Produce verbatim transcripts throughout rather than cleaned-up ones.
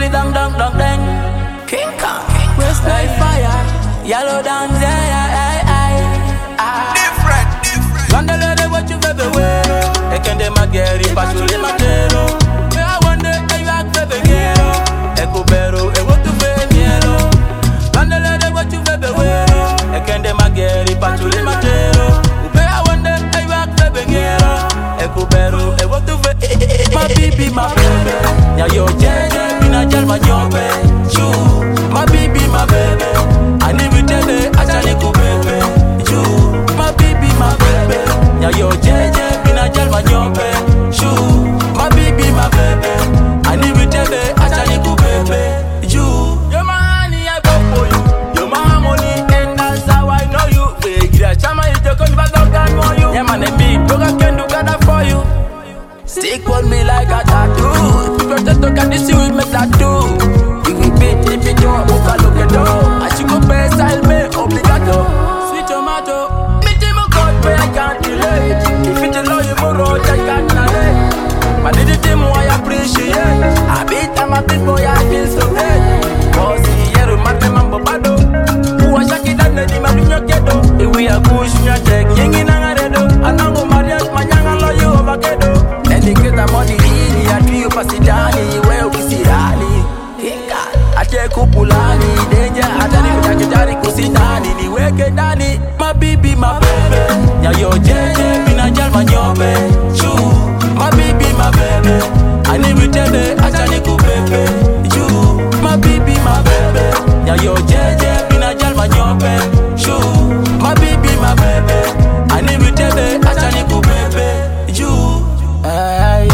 Billy dang dang dang dang. King Kong, West like fire, yellow dance, yeah, yeah, yeah, yeah. Different, different. Gondole de what you baby way. E kende mageri pasuli matero. Me I wonder how you act baby girl. E kubero e what you fe mielo. Gondole de what you baby way. E kende mageri pasuli matero. Me I wonder how you act baby girl. E kubero e what you fe. My baby, my baby. Yeah, yo, jeje, bina jalma nyobe. Choo, my baby, my baby. I need to tell you, I shall need to baby. Choo, my baby, my baby. Yeah, yo, jeje, bina jalma nyobe. Choo, my baby, my baby. I need to tell you, I shall need to baby. Choo, you're my honey, I go for you. You're my harmony, and that's how I know you. Big, yeah, chama, you just come back and more you. Yeah, man, and me, dog, I can do that for you. Stick on me like a tattoo. Protect the can see with me tattoo. If we beat, if it don't, who can look at all? I should go best, I'll make obligato. Sweet tomato, meet him a god, but I can't delay. If it's a lawyer, more road, I can't delay. But did it more, I appreciate. I beat I'm a big boy, I feel so great. Bossy, yeah, my mambo bado. Who was shaki that lady, my new ghetto. If we are push me a check, yingin a redo. I know Maria's my young lawyer over ghetto. Nikita money hili atuyo pasidani wewe ukisirani Hinga ate kupulani Denja atari kutakitari kusinani Niweke ndani my baby my baby Ya yo jeje bina jalma nyobe Choo my baby my baby Ani witebe atani kubebe Choo my baby my baby Ya yo jeje bina jalma nyobe Choo my baby my baby Ani witebe atani kubebe Choo Ay,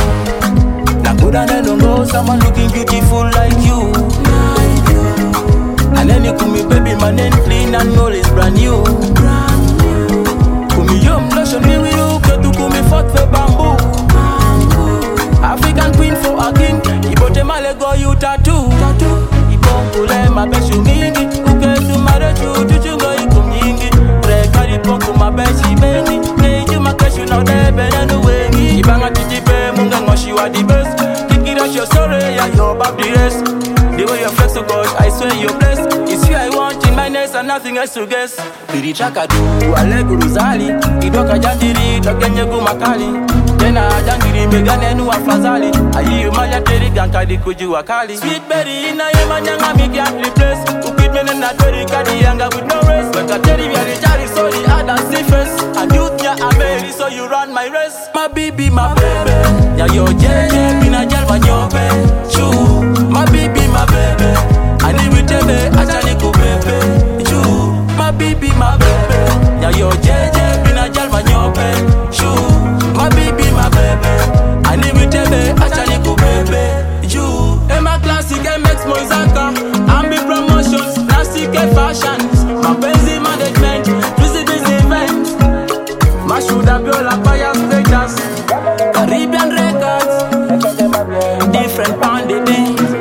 na good and don't know someone looking beautiful like you. Like you. And then you call me baby, my name clean and all is brand new. Brand new. Call me young, lotion me with you, get to call me fort for bamboo. Bamboo. African queen for a king, ibote male go you tattoo. Tattoo. Iponkule mabeshu mingi, uke tu marechu, chuchungo iku mingi. Rekari ponku mabeshi bengi, neiju makeshu na udebe nenu wengi. Ibanga titipe munga ngoshi wa the best. Kick it out your story, yeah, you're about the rest. The way you flex so God, I swear you're blessed. It's you I want in my nest and nothing else to guess. Biri chaka du, alegu ruzali. Idoka jandiri, tokenye gumakali. Tena jangiri megane nu afazali. Ayi umaya teri gankadi kuju wakali. Sweet berry ina yema nyanga mi can't replace. Ukid menen na teri kadi yanga with no rest. Weka teri vya rijari so the others see face. And youth ya ameri so you run my race. My baby, my baby. Ya yo jeje bina jalma nyobe. Choo, my baby, my baby. Ani witebe achani kubebe. Choo, my baby, my baby. Ya yo jeje bina jalma nyobe. Choo, my baby, my baby. Ani witebe achani kubebe. Choo, Emma Classic M X Monzaka. Ambi Promotions, Nasty K Fashions. My Benzi Management, visit this event. Mashuda Biola Fire Status. Caribbean Records. Different pound the things.